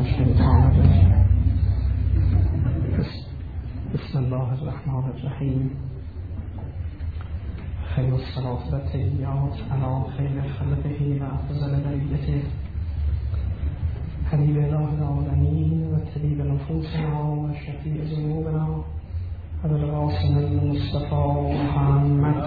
الشيطان الرجيم. بسم الله الرحمن الرحيم. خير الصلاة والتحيات على خير خلقه وأفضل بريته حبيب الله العالمين وطبيب نفوسنا وشفيع ذنوبنا أبو القاسم المصطفى محمد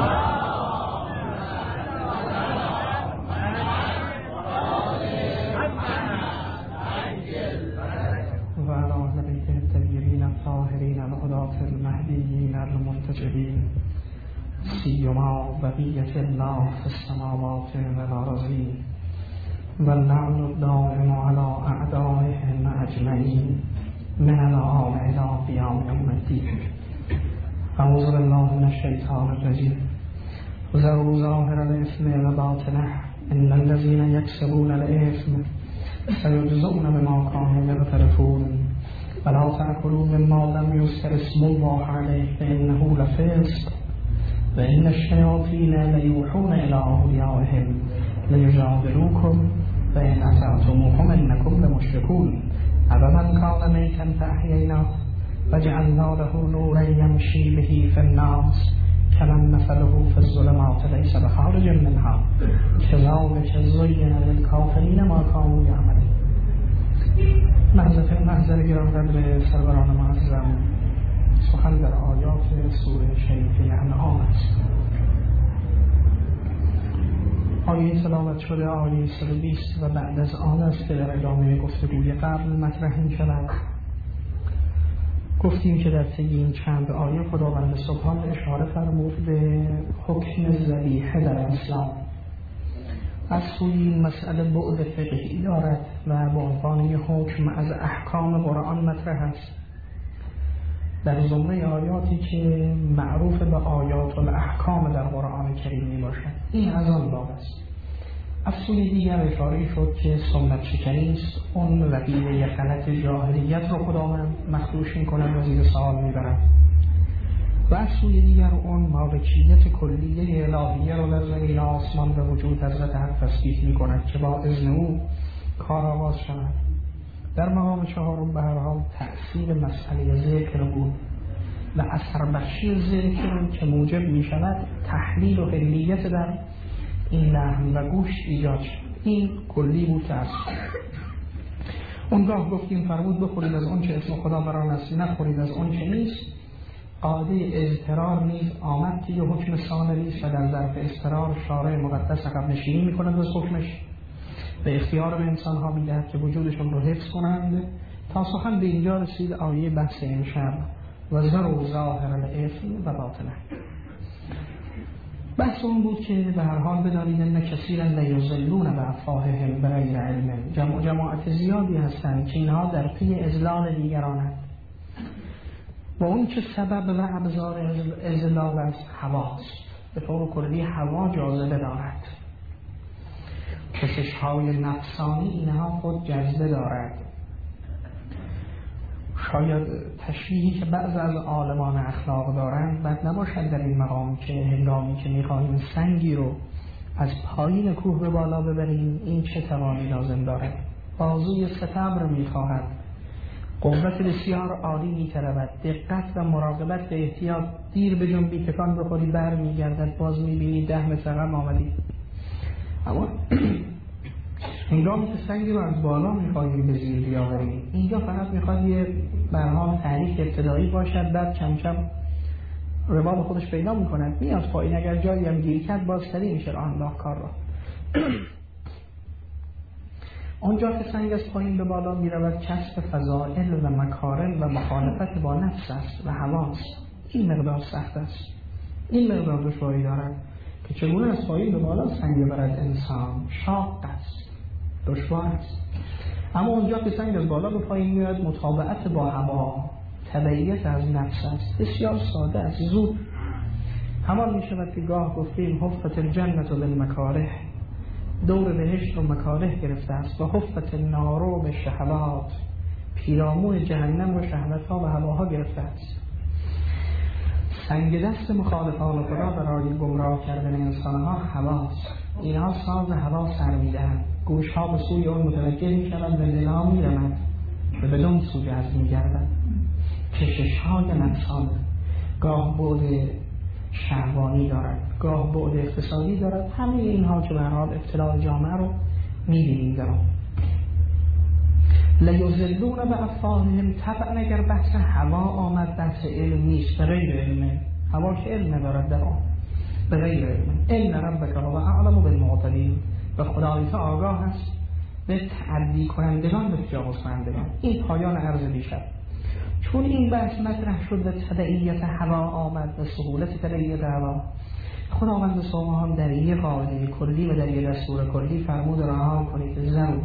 وعلى أهل بيته الطاهرين الطاهرين الهداة المهديين المنتجبين سيما بقية الله في السماوات والأرضين واللعن الدائم على أعدائهم أجمعين من الآن إلى قيام يوم الدين. أعوذ بالله من الشيطان الرجيم. ذروا ظاهر الإثم وباطنه إن الذين يكسبون الإثم سيجزون بما كانوا يقترفون ولا تأكلوا مما لم يذكر اسم الله عليه فإنه لفسق وإن الشياطين ليوحون إلى أوليائهم ليجادلوكم فإن أطعتموهم إنكم لمشركون أفمن كان ميتا فأحييناه وجعلنا له نورا يمشي به في الناس كمن مثله في الظلمات ليس بخارج منها كذلك زين للكافرين ما كانوا يعملون. محضر گرامی سروران معظم، سخن در آیات سوره شریفه انعام است. آیه تلاوت شده آیه 120 و بعد از آن است که در ادامه گفتگوی قبل مطرح می‌شود. گفتیم که در طی این چند آیه خداوند سبحان اشاره فرمود به حکم ذبیحه در اسلام. از سوی این مسئله بعد فقهی دارد و به عنوان حکم از احکام قرآن مطرح است. در زمره آیاتی که معروف به آیات الاحکام در قرآن کریم می باشد، این از آن باب است. از سوی دیگر اشاره شد که سنت شکنی است، اون رویه غلط جاهلیت رو خداوند مخدوش می کند و زیر سوال می برد. و از سوی دیگر اون مالکیت کلیه الهیه رو در زمین آسمان به وجود حضرت حق تثبیت می کند که با اذن او کار آغاز شود. در مقام چهارم به هر حال تأثیر مسئله ذکر بود و اثر بخشی ذکر که موجب می شود تحلیل و حلیت در این لحم و گوشت ایجاد شد. این کلی بود تأثیر. اونگاه گفتیم فرمود بخورید از اون چه اسم خدا بران است، نخورید از اون چه نیست. قاعده اضطرار نیز آمد که یه حکم ثانوی است و در ظرف اضطرار شارع مقدس عقب نشینی می‌کند از حکمش، به اختیار به انسان ها می‌دهد که وجودشون رو حفظ کنند. تا سخن به اینجا رسید آیه بحث امشب و ذروا ظاهر الاثم و باطنه. بحث اون بود که به هر حال بدانید ان کثیرا لیضلون بافواههم بغیر علم. جماعت زیادی هستند که اینها در پی اضلال دیگرانند و اون که سبب و ابزار اضلال از هواست. به طور کلی هوا جاذبه دارد، کشش‌های نفسانی اینها خود جذبه دارد. شاید تشریحی که بعض از عالمان اخلاق دارند بد نباشد در این مقام که هنگامی که می‌خواهیم سنگی رو از پایین کوه به بالا ببریم این چه توانی لازم دارد. بازوی ستبر می‌خواهد، قوت بسیار عالی می‌طلبد، دقت و مراقبت به احتیاط. دیر به جنبی تکان بخوری بر می‌گردد، باز می‌بینی 10 متر عقب آمدی. اما هنگامی که سنگی رو از بالا می‌خواهیم به زیر بیاوریم، اینجا فقط می‌خواد یه برنامه تحریک ابتدایی باشد، بعد کم کم روال خودش پیدا می‌کند، میاد پایین. اگر جایی هم گیر کرد باز سریع میشه الله کار را. آنجا که سنگ از پایین به بالا می‌رود کسب فضائل و مکارم و مخالفت با نفس است و هواست. این مقدار سخت است، این مقدار دشواری دارد که چگونه از پایین به بالا سنگ برد انسان. شاق است، دشوار است. اما اونجا که سنگ از بالا به پایین میاد مطابقت با هوا، تبعیت از نفس است. بسیار ساده است، زود همان میشود که گاه گفتیم حفت الجنت بالمکاره، دور بهشت رو مکاره گرفته است، و حفت النار به شهوات، پیرامون جهنم و شهوت‌ها و هواها گرفته است. سنگ دست مخالفان خدا برای گمراه کردن انسان‌ها هواست. اینها ساز هوا سر می‌دهند. گوش ها به سوی اون متوجه می شود و دلها می رمد و بدون سو جذب می گردد. کشش های نفسان گاه بعد شهوانی دارد، گاه بعد اقتصادی دارد. همه اینها که به هر حال اطلاع جامعه رو می بینیم دارم. لیضلون بافواههم، طبعا اگر بحث هوا آمد بحث علم نیست، به غیر علمه. هوا که علم ندارد در آن، به غیر علمه. ان ربک هو اعلم بالمعتدین، به خدای تو آگاه است به تعدی کنندگان و تجاوز کنندگان. این پایان عرض دیشب. چون این بحث مطرح شد و تبعیت هوا آمد و سهولت تبعیت هوا، خداوند سبحانه در یک قاعده کلی و در یک دستور کلی فرمود رها کنید زر.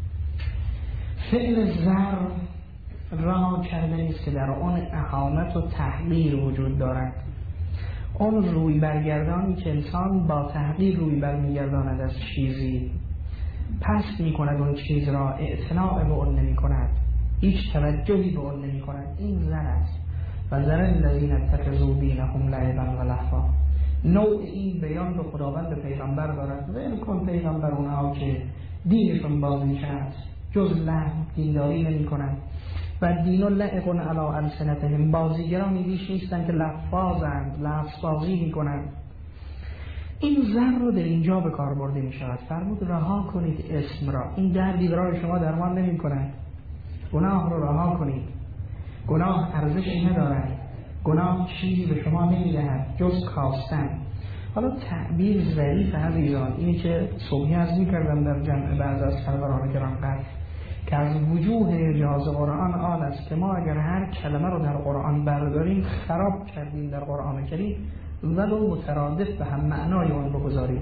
فعل زر رها کردنی است که در آن اهانت و تحقیر وجود دارد. اون روی برگردانی که انسان با تحقیر روی برمیگرداند از چیزی، پس می کند اون چیز را، اعتناع به اون نمی کند، هیچ توجهی به اون نمی کند. این زر است. و زر الذین اتخذوا دینهم لعبا و لهوا. نوع این بیان رو خداوند به پیغمبر دارد. ول کن پیغمبر اونها که دینشون بازیچه است، جز لهو دینداری نمی کنند. و دین و لعب علی السنتهم، بازیگرانی بیش نیستند که لفاظند، لفظ بازی می کنند. این زر رو در اینجا به کار برده می شود. فرمود رها کنید اسم را. این دردی برای شما درمان نمی کند. گناه رو رها کنید. گناه ارزشی ندارد. گناه چیزی به شما نمی دهد جز کاستن. حالا تعبیر ظریف عزیزان اینی که صبحی از می کردم در جمع بعض از سروران گرانقدر که از وجوه اعجاز قرآن آن است که ما اگر هر کلمه رو در قرآن برداریم خراب کردیم در قرآن کریم، ولو مترادف به هم معنای اون بگذاریم.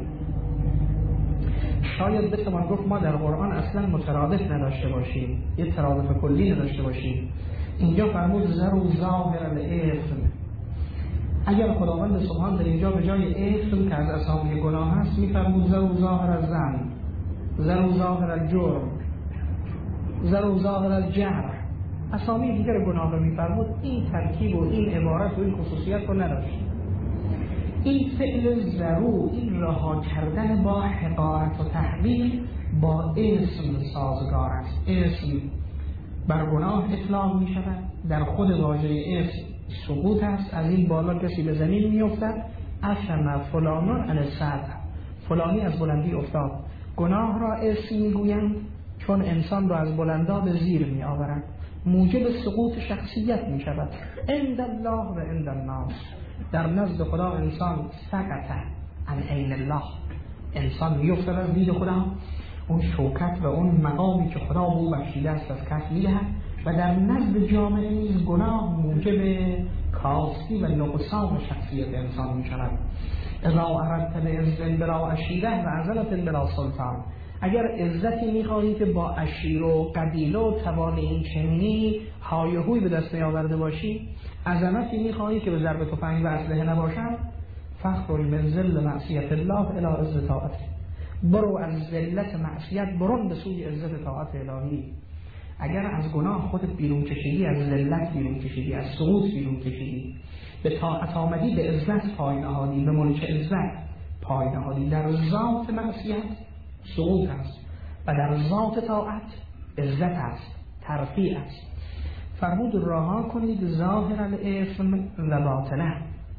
شاید بتوان گفت ما در قرآن اصلا مترادف نداشته باشیم، یه ترادف کلی نداشته باشیم. اینجا فرمود زر و ظاهر الاسم. اگر خداوند سبحان در اینجا به جای اسم که از اسامی گناه هست میفرمود زر و ظاهر الزن، زر و ظاهر الجرم، زر و ظاهر الجرح، اسامی دیگر گناه رو میفرمود، این ترکیب و این عبارت و این خصوصیت رو نداشت. این فعل زرو، این رها کردن با حقارت و تحقیر با اسم سازگار است. اسم بر گناه اطلاق می شود. در خود واژه اسم سقوط است. از این بالا کسی به زمین می افتد. اشم فلانون علی السطح، فلانی از بلندی افتاد. گناه را اسم می گویند چون انسان را از بلندا به زیر می آورند. موجب سقوط شخصیت می شود. عند الله و عند الناس، در نزد خدا انسان سقط عن عین الله، انسان میفتد از دید خدا. اون شوکت و اون مقامی که خدا به او بخشیده است از کف میدهد. و در نزد جامعه نیز گناه موجب کاستی و نقصان شخصیت انسان می شود. اذا اردت بعز بلا عشیره و عزلة بلا سلطان، اگر عزتی میخواهی که با عشیر و قبیله و توان این چنینی های هوی به دست نیاورده باشی، عظمتی میخواهی که به ضرب تفنگ و اسلحه نباشد، فخر من ذل معصیت الله الی عز طاعته، برو از ذلت معصیت برون به سوی عزت طاعت الهی. اگر از گناه خودت بیرون کشیدی، از ذلت بیرون کشیدی، از سقوط بیرون کشیدی، به طاعت آمدی، به عزت پای نهادی، به ملک عزت پای نهادی، در ذات معصیت سقوط است و در ذات طاعت عزت است، ترفیع است. فرمود رها کنید ظاهر الاسم و باطنه.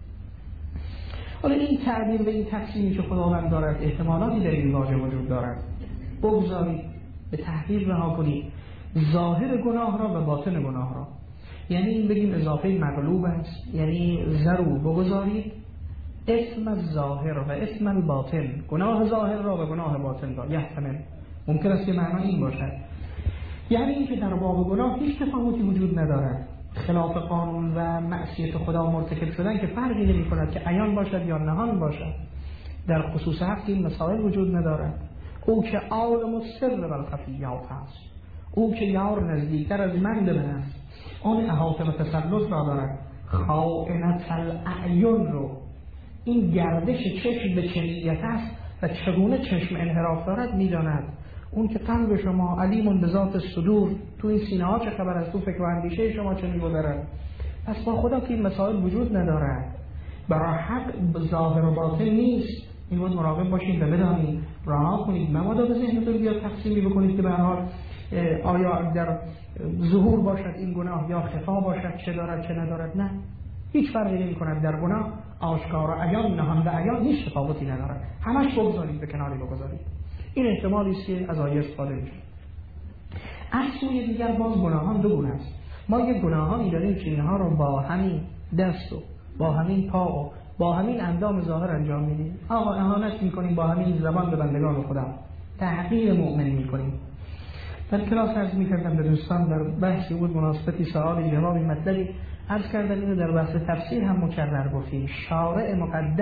حالا این تعبیر و این تقسیمی که خداوند دارد احتمالاتی در این واژه وجود دارد. بگذارید، به تحقیر رها کنید ظاهر گناه را و باطن گناه را. یعنی این بگیم اضافه مغلوب است، یعنی ضرور بگذارید اسم الظاهر و اسم الباطن، گناه ظاهر را و گناه باطن را. یحتمل ممکن است که معنی این باشد، یعنی این که در باب گناه هیچ تفاوتی وجود ندارد. خلاف قانون و معصیت خدا مرتکب شدن که فرقی نمی کند که عیان باشد یا نهان باشد. در خصوص حق این مسائل وجود ندارد. او که عالم السر و الخفیات است، او که یار نزدیکتر از من به من است، آن احاطه و تسلط را دارد. خائنة الاعین رو، این گردش چشم به چنیت است و چگونه چشم انحراف دارد میداند. اون که قلب شما علیمون به ذات صدور، تو این سینه ها چه خبر است، تو فکر و اندیشه شما چه می‌گذرد. پس با خدا که این مسائل وجود ندارد. برای حق ظاهر و باطن نیست. این بود مراقب باشیم و بدانیم رها کنید، مبادا به ذهنتون بیاد تقسیمی بکنید که به هر حال آیا در ظهور باشد این گناه یا خفا باشد، چه دارد چه ندارد. نه، هیچ فرقی نمی کند در گناه آشکار و عیان، نهان و عیان هیچ تفاوتی ندارد، همش بگذارید، به کناری بگذارید. این احتمالی است که از آیه استفاده میشه. از سوی دیگر باز گناهان دو گونه است. ما یک گناهانی داریم که اینها رو با همین دست و با همین پا و با همین اندام ظاهر انجام میدیم. آقا اهانت میکنیم با همین زبان به بندگان خدا، تحقیر مؤمن میکنیم. در کلاس عرض میکردم به دوستان، در بحثی بود مناسبتی سوالی جوابی مطلبی عرض کردم، اینو در بحث تفسیر هم مکرر گفتیم. شرع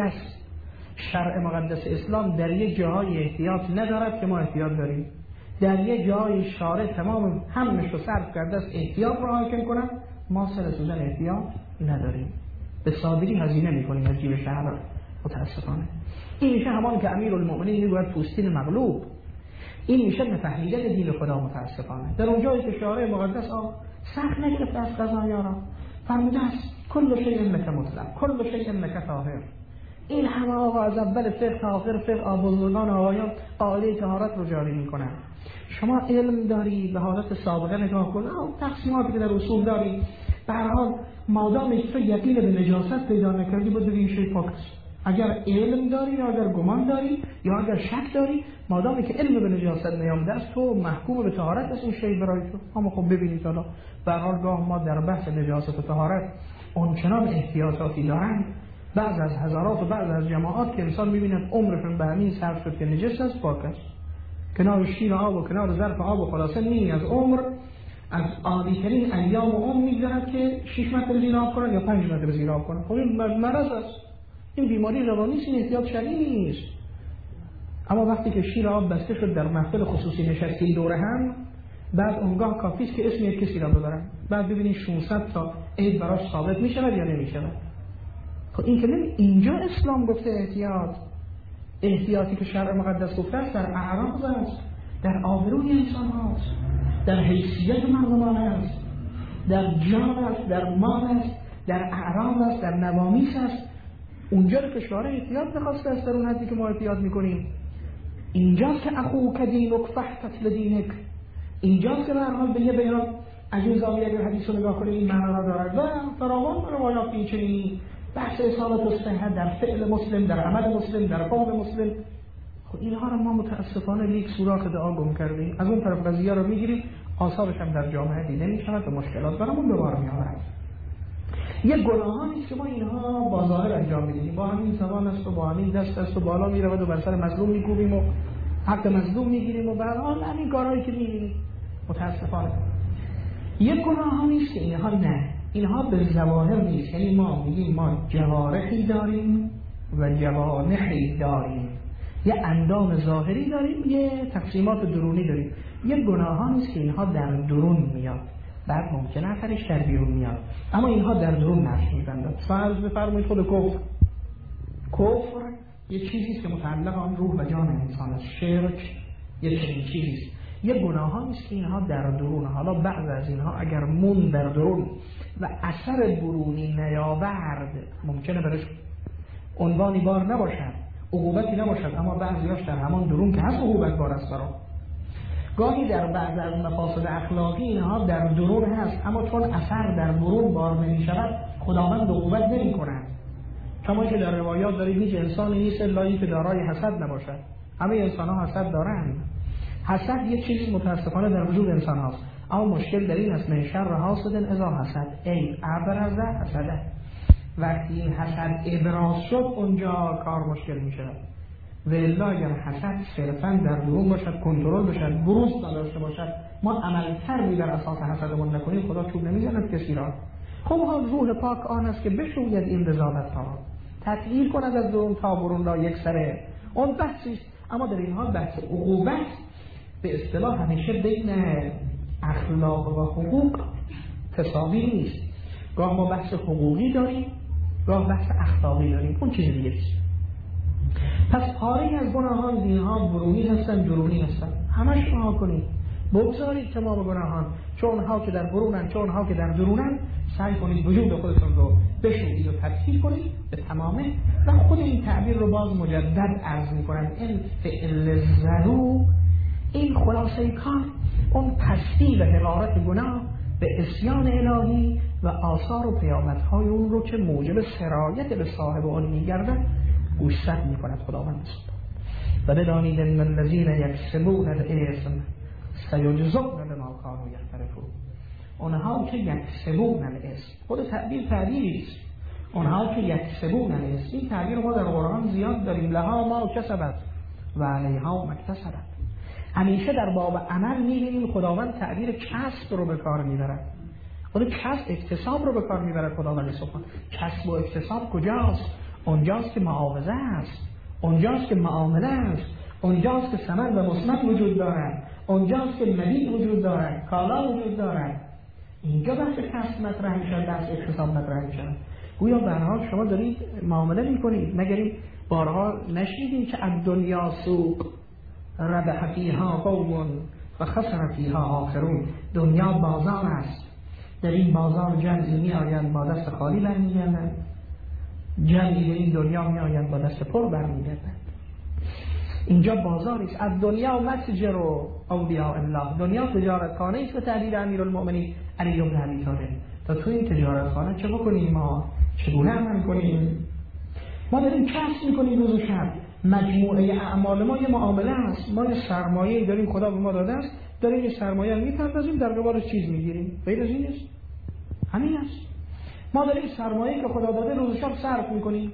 مقدس اسلام در یک جاهای احتیاط ندارد که ما احتیاط داریم، در یک جای شارع تمام همش رو صرف کرده است احتیاط را حاکم کنند، ما سر سوزن احتیاط نداریم، به سادگی هزینه میکنیم از جیب شهر. متاسفانه این میشه همان که امیرالمؤمنین میگوید پوستین مغلوب، این میشه نفهمیدن دین خدا. متاسفانه در اون جایی که شارع مقدس سخت نگرفته از قضایا را، فرموده است کل شیء لک مسلم کل شیء لک طاهر. این همه آقا از اول فقه تا آخر فقه بزرگان آقایان قاعده طهارت رو جاری میکنن. شما علم داری به حالت سابقه نگاه کن، تقسیماتی که در اصول داری، به هر حال مادام تو یقین به نجاست پیدا نکردی بود این شی پاک است. اگر علم داری یا اگر گمان داری یا اگر شک داری، مادامی که علم به نجاست نیامده است تو محکوم به طهارت است این شی برای تو. اما خب ببینید حالا به هر حال گاه ما در بحث نجاست و طهارت اونچنان احتیاطاتی دارند، بعض از حضرات و بعض از جماعات که انسان می‌بیند عمرشون به همین صرف شد که نجس است پاک است، کنار شیر آب و کنار ظرف آب و خلاصه نیمی از عمر از عالی‌ترین ایام عمر می‌گذرد که 6 متر زیر آب کنن یا 5 متر زیر آب کنن. خب این مرض است، این بیماری روانی است، این احتیاط شرعی نیست. اما وقتی که شیر آب بسته شد در محفل خصوصی نشستین دوره هم، بعد اونگاه کافی است که اسم یک کسی را ببرن، بعد ببینید 600 تا عید براش ثابت می‌شود یا نمی‌شود. خب این که اینجا اسلام گفته احتیاطی که شرع مقدس گفته است در اعراض است، در آبروی انسان هاست، در حیثیت مردمان است، در جان است، در مال است، در اعراض است، در نوامیس است. اونجا که شرع احتیاط نخواسته است در اون حدی که ما احتیاط میکنیم. اینجاست که اخوک دینک فاحتط لدینک، اینجاست که به هر حال به یه بیان عجوز آقای اگر حدیث رو نگاه کنیم این معنا را دارد و فراوان روایات پیچیده‌ای بحث اصالت و صحت در فعل مسلم، در عمل مسلم، در قول مسلم. خب اینها رو ما متاسفانه یک سوراخ دعا گم کردیم. از اون طرف قضیه رو میگیریم، آثارش هم در جامعه دیده میشود و مشکلات برامون به بار میآورد. یک گناهانی که ما اینها با ظاهر انجام میدیم، با همین زبان است و با همین دست است و بالا میرود و بر سر مظلوم میکوبیم و حق مظلوم میگیریم و به هر حال همین کارهایی که میبینیم. متاسفانه یک گناهانی است که اینها نه، اینها به ظواهر نیست. یعنی ما میگیم ما جوارحی داریم و جوانحی داریم، یه اندام ظاهری داریم، یه تقسیمات درونی داریم. یه گناهانی است که اینها در درون میاد، بعد ممکنه اثرش در بیرون میاد، اما اینها در درون نقش می‌بندند. فرض بفرمایید خود کفر یه چیزی است که متعلق آن روح و جان انسان است، شرک یه چنین چیزی است. یه گناهانی است که اینها در درون، حالا بعض از اینها اگر مون در درون و اثر برونی نیاورد ممکنه برش عنوانی بار نباشد، عقوبتی نباشد، اما بعضیاش در همان درون که هست عقوبت بار است برام. گاهی در بعض از مفاسد اخلاقی اینها در درون هست، اما چون اثر در برون بار نمی شود خداوند عقوبت نمی کند. کما که در روایات دارید هیچ انسانی نیست الا اینکه دارای حسد نباشد. همه انسان ها حسد دارند. حسد یک چیزی متاسفانه در وجود انسان هاست، اما مشکل در این است من شر حاسد اذا حسد ای ابرز حسده. وقتی این حسد ابراز شد اونجا کار مشکل می شود. و الا اگر حسد صرفا در درون باشد، کنترل باشد، بروز نداشته باشد، ما عمل کردی در اساس حسدمون نکنیم، خدا چوب نمیزند کسی را. خب روح پاک آن است که بشوید این رضالت ها، تطهیر کند از درون تا برون را یک سره. اون بحثی است. اما در این حال بحث عقوبت به اصطلاح همیشه بین اخلاق و حقوق تساوی نیست. گاه ما بحث حقوقی داریم، گاه بحث اخلاقی داریم، اون چیز دیگه است. پس پاره از گناهان اینها برونی هستن، درونی هستن. همش رها کنید. بگذارید تمام گناهان، چون اونها که در برونن چون اونها که در درونن، سعی کنید وجود خودتون رو بشویید و تطهیر کنید به تمامه. و خود این تعبیر رو باز مجدد عرض می‌کنم، این فعل زرو، این خلاصه کار، اون پستی و حقارت گناه به عصیان الهی و آثار و پیامدهای اون رو که موجب سرایت به صاحب آن می‌گردد گوشزد می‌کند خداوند. و بدانید ان الذین یکسبون الاثم سیجزون بما کانوا یقترفون. اونها که یکسبون الاثم، خود تعبیر تعبیری است. اونها که یکسبون الاثم، این تعبیر ما در قرآن زیاد داریم، لها ما کسبت و علیها ما اکتسبت. همیشه در باب عمل می‌بینیم خداوند تعبیر کسب رو به کار می‌برد. خود کسب اکتساب رو به کار می‌برد خداوند سبحانه. کسب و اکتساب کجاست؟ اونجاست که معاوضه است، اونجاست که معامله است، اونجاست که ثمر و مثمر وجود دارد، اونجاست که مبیع وجود دارد، کالا وجود دارد. اینجا بحث کسب مطرح میشه، بحث اکتساب مطرح میشه. گویا به هر حال شما دارید معامله میکنید. مگرید بارها نشنیدین که الدنیا سوق ربح فیها قوم و خسر فیها آخرون؟ دنیا بازار است، در این بازار جمعی می آیند با دست خالی برمیگردند، جمعی در این دنیا می آیند با دست پر برمیگردند. اینجا بازاری است. از دنیا متجر و اولیاء الله، دنیا تجارتخانه است به تعبیر امیرالمؤمنین علی بن ابی طالب. تا تو این تجارتخانه چه بکنیم؟ ما چگونه عمل کنیم؟ ما داریم کسب میکنیم روز و شب، مجموعه اعمال ما یه معامله است. ما یه سرمایه‌ای داریم خدا به ما داده است، داریم یه سرمایه رو میپردازیم، در قبالش چیز میگیریم. غیر از این است؟ همین است. ما داریم سرمایه‌ای که خدا داده روز و شب صرف میکنیم.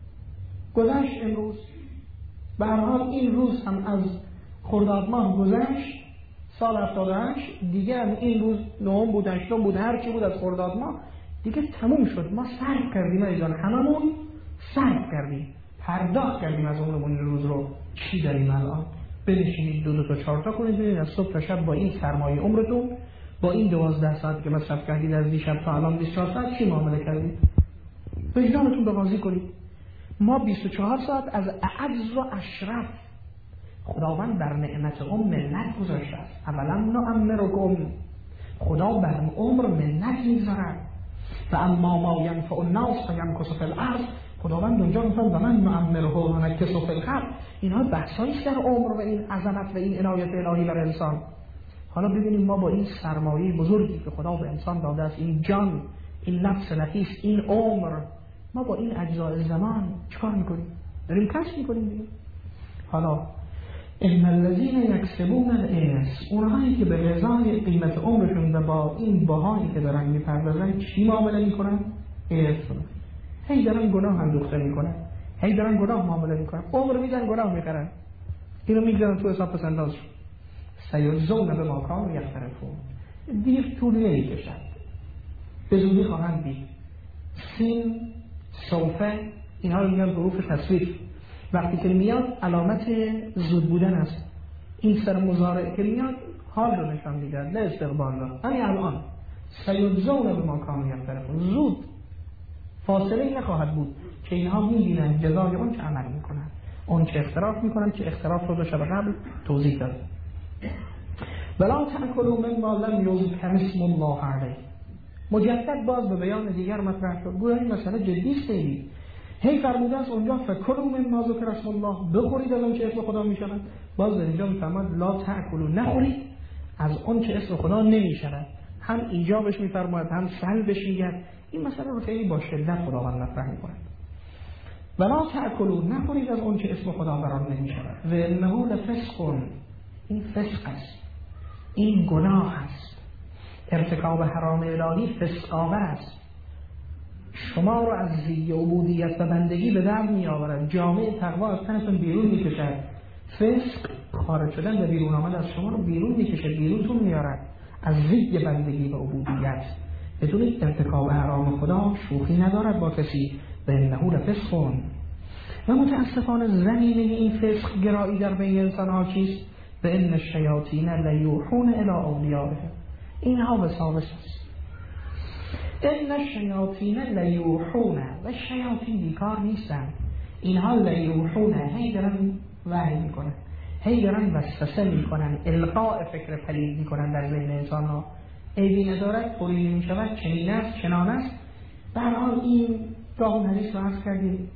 گذشت امروز، به هر حال این روز هم از خرداد ماه گذشت، سال 78 دیگه هم این روز نهم بود، هشتم بود، هر چی بود از خرداد ماه دیگه تموم شد. ما صرف کردیم ایزان، هممون صرف کردیم، پرداخت کردیم از عمرمون. این روز رو چی داریم الان؟ بنشینید دو تا 4 تا کنید ببینید از صبح تا شب با این سرمایه عمرتون، با این 12 ساعت که مصرف کردید از دیشب تا الان 24 ساعت چی معامله کردید؟ وجدانتون رو بازی کنید. ما 24 ساعت از اعز و اشرف خداوند بر نعمت منت گذاشته است. اولا نعمرکم، خدا بر عمر منت میذارد. و اما ما ینفع الناس فیمکث فی الارض، خداوند اونجا میگه و من نعمره و نکث فی الخلق. اینها بحثایی است در عمر و این عظمت و این عنایت الهی بر انسان. حالا ببینیم ما با این سرمایه بزرگی که خدا به انسان داده است، این جان، این نفس نفیس، این عمر، ما با این اجزای زمان چیکار میکنیم؟ داریم کسب میکنیم دیگه. حالا ان الذین یکسبون الاثم، اونهایی که به ازای قیمت عمرشون و با این بهایی که دارن میپردازن چی معامله میکنن؟ اثم. هی دارن گناه اندوخته میکنن، هی دارن گناه معامله میکنن، عمر میدن گناه میخرن، اینو میگذارن تو حساب پسنداز. سیجزون بما کانوا یقترفون. دیر طول نمیکشد، به زودی خواهند دید. سین، سوفه، اینها رو میگن حروف تصویف. وقتی که میاد علامت زود بودن است. این سر مضارع که میاد حال رو نشان میده، نه استقبال رو. همین الان سیجزون بما کانوا یقترفون، زود، فاصله نخواهد بود که اینها میبینن جزای اون چه عمل میکنن، اون چه اختراف میکنن، که اختراف رو دو شب قبل توضیح داد. ولا تأکلوا مما لم یذکر اسم الله علیه. مجدد باز به بیان دیگر مطرح شد. گویا این مسئله جدی است. هی فرموده است اونجا فکلوا مما ذکر اسم الله، بخورید از اون چه اسم خدا میشود. باز در اینجا میفرماد لا تأکلوا، نخورید از اون چه اسم خدا نمیشود. هم ایجابش میفرماید هم سلبش میگه. این مسئله رو خیلی با شدت خداوند مطرح میکنه. ولا تأکلوا، نخورید از اون چه اسم خدا بر آن نمیشود. و انه لفسق، این فسق است، این گناه است. ارتکاب حرام الهی فسق آور است، شما رو از زی عبودیت و بندگی به در می آورد، جامعه تقوا از تنتون بیرون می کشد. فسق، خارج شدن و بیرون آمد از شما رو بیرون می کشد، بیرونتون می آورد از زی بندگی و عبودیت. بدونید ارتکاب حرام خدا شوخی ندارد با کسی. و انه لفسق. و متاسفانه زمینه این فسق گرایی در بین انسان ها چیست؟ و ان الشیاطین لیوحون الی اولیائهم، اینها وساوس است. ان الشیاطین لیوحون، و شیاطین بیکار نیستن، اینها لیوحون، هی دارن وحی میکنن، هی دارن وسوسه میکنن، القاء فکر پلید میکنن در ذهن انسان ها. عیبی ندارد، بریده میشود، چنین است، چنان است. به هر حال این گاه حدیث رو عرض کردیم.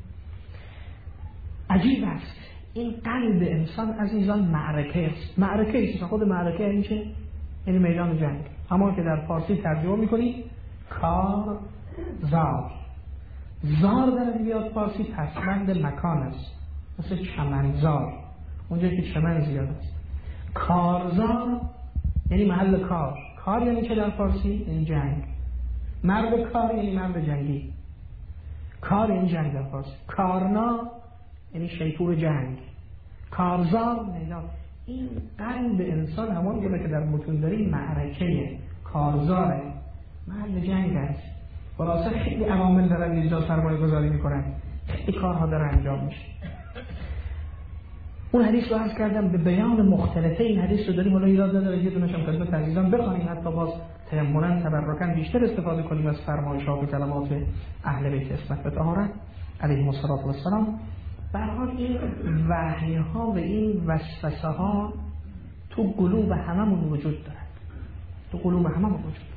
عجیب است این قلب انسان عزیزان معرکه است. معرکه است. خود معرکه یعنی چه؟ یعنی میدان جنگ. همون که در فارسی ترجمه میکنی کار زار. زار در ادبیات فارسی پسوند مکان است، مثل چمنزار، اونجا که چمن زیاد است. کارزار یعنی محل کار. کار یعنی چه در فارسی؟ یعنی جنگ. مرد کار یعنی مرد جنگی. کار یعنی جنگ در فارسی. کارنا یعنی شیپور جنگ. کارزار میدان. این قلب انسان همان گونه که در متون داریم معرکه، کارزاره، محل جنگ است. خلاصه خیلی عوامل دارن اینجا سرمایه گذاری میکنن، خیلی کارها داره انجام میشه. اون حدیث رو عرض کردم به بیان مختلفه این حدیث رو داریم. حالا ایراد نداره یه دونش هم خدمت عزیزان بخوانیم، حتی باز تیمنا تبرکاً بیشتر استفاده کنیم از فرمایشات و کلمات اهل بیت عصمت و طهارت علیهم السلام. به هر حال این وحی ها و این وسوسه ها تو قلوب هممون وجود دارد. تو قلوب هممون وجود دارد.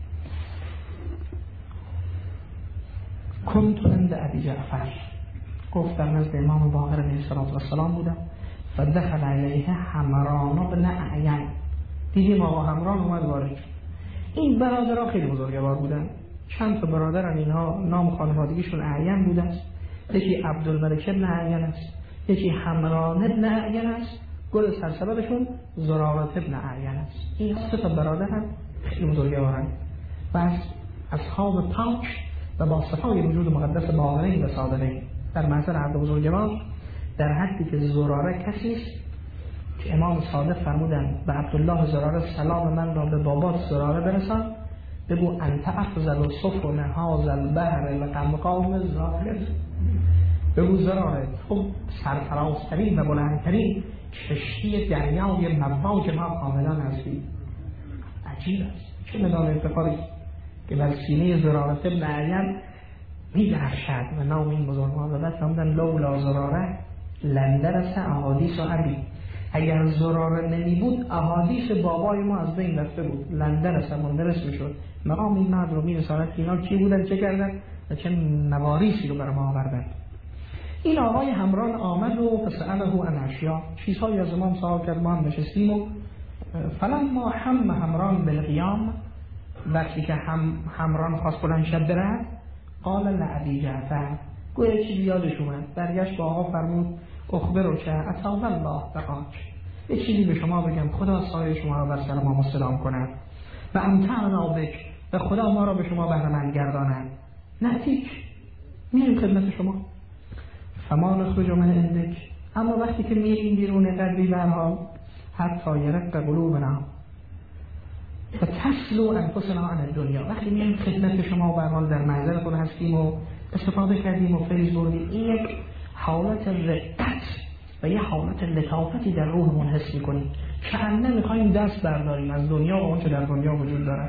کنت عند ابی جعفر، گفت در نزد امام باقر علیه السلام بودم. فدخل علیه حمران بن اعین، دیدیم آقا حمران اومد وارد. این برادرها خیلی بزرگوار بودن، چند تا برادرن، اینها نام خانوادگیشون اعین بوده است. یکی عبدالملک بن اعین است، یکی حمران بن اعین است، گل سرسببشون زرارة بن اعین است. این سه تا برادرن خیلی بزرگوارن و از اصحاب پاک و با صفای وجود مقدس باقرین و صادقین. در محضر عبد بزرگوار در حدی که زراره کسی است که امام صادق فرمودن به عبدالله زراره سلام من را به بابات زراره برسان، بگو انت افضل سفن هذا البحر لقمقام ظاهر. بگو زراره تو سرفرازترین و بلندترین کشتی دریای مواج ما کاملان هستی. عجیب است، چه مدار افتخاری که بر سینه زراره ابن اعین می‌درخشد و نام این بزرگوار و بعد فرمودن لولا زراره لندرس احادیث و عبی. اگر زراره نمی بود احادیث بابای ما از بین رفته بود. لندرس مندرس میشد. مقام این مرد رو میرساند که اینا کی بودن، چه کردن و چه نواریسی رو بر ما آوردن. این آقای حمران آمد و فسأله عن اشیاء، چیزهایی از امام سوال کرد. ما هم نشستیم و فلما حمران بالقیام، وقتی که حمران خواست بلند شد برد، قال لابی جعفر، گویا چیزی یادش اومد، برگشت با آقا فرمود اخبرو که اطاب الله بقاک، یه چیزی به شما بگم، خدا سایه شما را بر سر ما مستدام کند و امتعنا بک، و خدا ما را به شما بهره‌مند گرداند. نتیک میریم خدمت شما. فما نخرج من عندک، اما وقتی که میریم بیرون قلبی برها حتی یرق قلوبنا و تسلو انفسنا عن الدنیا، وقتی میریم خدمت شما و برحال در منزل خود هستیم و استفاده کردیم و فیض بردیم، این یک حالت رقت و یه حالت لطافتی در روحمون حس میکنیم که انه میخواییم دست برداریم از دنیا و اون که در دنیا وجود دارد.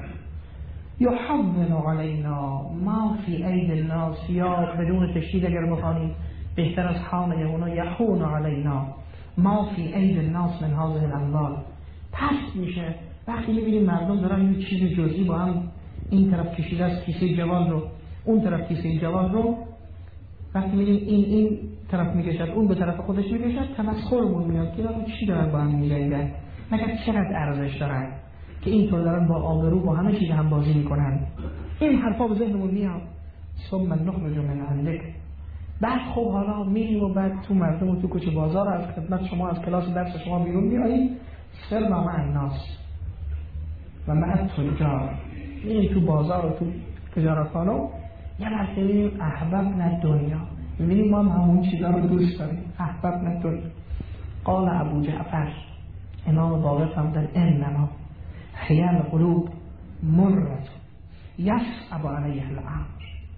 یحمل علینا ما فی اید الناس، یا بدون تشدید اگر بخوانیم بهتر از حامل اونا، یحون علینا ما فی اید الناس من هذه الاموال. پس میشه وقتی میبینیم مردم دارن یه چیز جزئی با هم این طرف کشیده از کیسه جوان رو، اون طرف کیسه جوان رو، وقتی میبینیم این طرف میکشد اون به طرف خودش میکشد، تمسخرمون میاد که اینا چی دارن با هم میجنگن، مگر چقدر ارزش دارن که اینطور دارن با آبرو با همه چیز هم بازی میکنن. این حرفا به ذهنمون میاد. ثم نخرج من عندک، بعد خب حالا میریم و بعد تو مردم و تو کوچه بازار از خدمت شما، از کلاس درس شما بیرون میاییم، سر مع الناس و مع التجار، میریم تو بازار و تو تجارتخانه، یه مرتبه میبینیم احببنا دنیا، میبینیم ما همون چیزا رو دوست داریم. احببنا دنیا. قال ابو جعفر، امام باقر فرمودن انما هی القلوب مرت یصعب علیها الامر.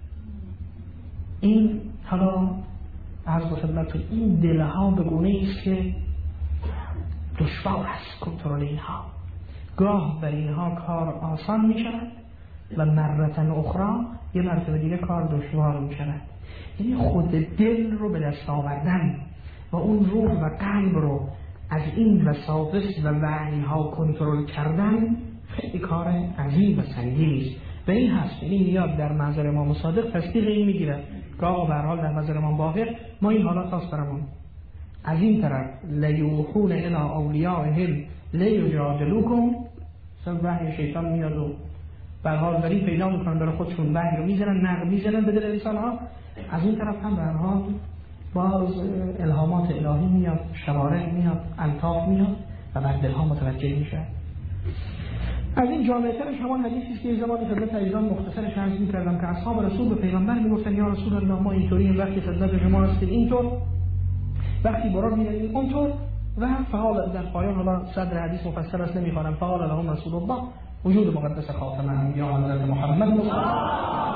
این حالا عرض به خدمتتون، این دلها به گونه ایست که دشوار است کنترل اینها. گاه بر اینها کار آسان می شود و مرتن اخرى یه مرتبه دیگه کار دشوار می شود. یعنی خود دل رو به دست آوردن و اون روح و قلب رو از این وساوس و وحی‌ها کنترل کردن خیلی کار عظیم و سنگینی است. به این هست یعنی میاد در محضر امام صادق تصدیق این میگیره که آقا به هر حال در محضر امام باقر ما این حالات هست برامون. از این طرف لیوحون الی اولیائهم لیجادلوکم، مثلا وحی شیطان میاد و به هر حال داری پیدا میکنن برای خودشون وحی رو میزنن، نقل میزنن به دل انسان‌ها. از این طرف هم به هر حال باز الهامات الهی میاد، شوارع میاد، انطاف میاد و بر دلها متوجه میشه. از این جامع‌ترش همان حدیثی است که زمانی خدمت عزیزان مختصرش عرض می‌کردم که اصحاب رسول به پیغمبر میگفتن یا رسول الله ما اینطوری وقتی خدمت شما هستیم اینطور، وقتی برای می‌ریم اونطور. و فعال در پایان حالا صدر حدیث مفصل است نمی‌خوانم. فعال لهم رسول الله وجود مقدس خاتم الانبیاء حضرت محمد مصطفی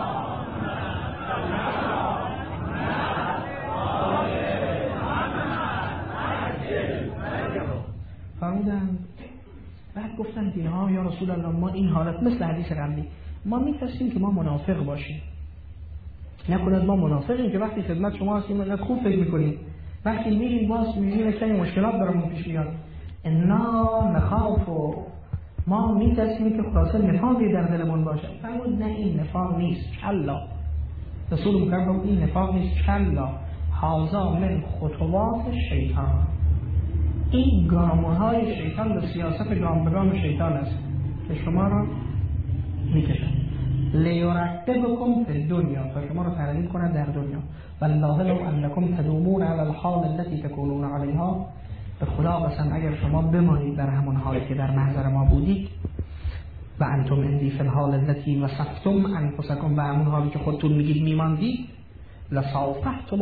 فرمودند. بعد گفتن اینها یا رسول الله ما این حالت مثل حدیث قبلی ما می‌ترسیم که ما منافق باشیم. نکنید ما منافقیم که وقتی خدمت شما هستیم اینقدر خوب فکر می‌کنیم، وقتی میریم باز می‌بینیم که مشکلات برامون پیش میاد. انا نخاف، ما می‌ترسیم که خلاصه نفاقی در دلمون باشه. فرمود نه این نفاق نیست، کلا. رسول مکرم این نفاق نیست، کلا هذا من خطوات شیطان. این گام‌های شیطان به سیاست گام به گام شیطان است که شما را می‌کشد. لیرتبکم فی الدنیا، تا شما را ترغیب کند در دنیا. والله لو انکم تدومون علی الحال التي تكونون علیها، به خدا قسم اگر شما بمانید در همون حالی که در محضر ما بودید، و انتم عندی فی الحال التي وصفتم انفسکم، و همون حالی که خودتون میگید میماندید، لصافحتم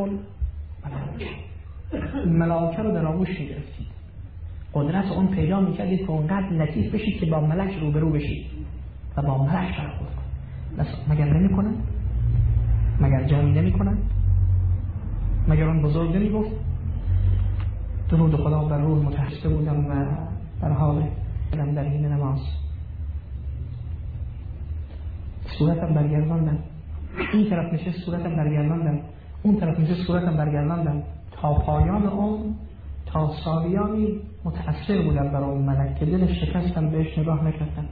الملائکه رو در آغوش میگرفتید، قدرت اون پیدا میکردید که اونقدر لطیف بشید که با ملک روبرو بشید و با ملک برخورد کنید. مگر نمیکنن؟ مگر جمعی نمیکنن؟ مگر اون بزرگ نمیگفت؟ درود خدا بر روح متحسته بودم و در حال در این نماز صورتم برگرداندم، این طرف نشست صورتم برگرداندم، اون طرف نشست صورتم برگرداندم، تا پایان اون تا سالیانی متأثر بودم برای اون ملک که دلش شکستم بهش نگاه نکردم.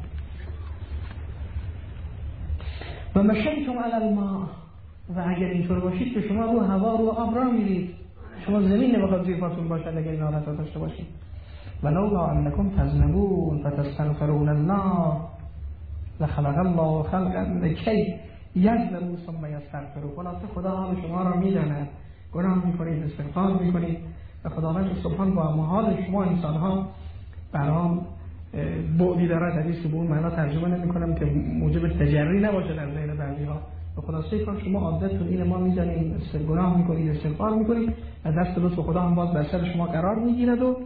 و مشیتم علی الماء، و اگر اینطور باشید که شما رو هوا رو آب را میرید، شما زمین نمیخواد زیر پاتون باشد اگر این حالت داشته باشید. ولولا انکم تذنبون فتستغفرون الله لخلق الله خلقا لکی یذنبوا ثم یستغفروا. خلاصه خدا حال شما را میداند، گناه میکنید، استغفار میکنید و خداوند سبحان با حال شما انسان ها برام بعدی دارد. حدیث به اون معنا ترجمه نمیکنم که موجب تجری نباشه در ذهن بعضی ها. به خلاصه کار شما عادتتون اینه، ما میدانیم گناه میکنید، استغفار میکنید و دست لطف خدا هم باز بر سر شما قرار میگیرد و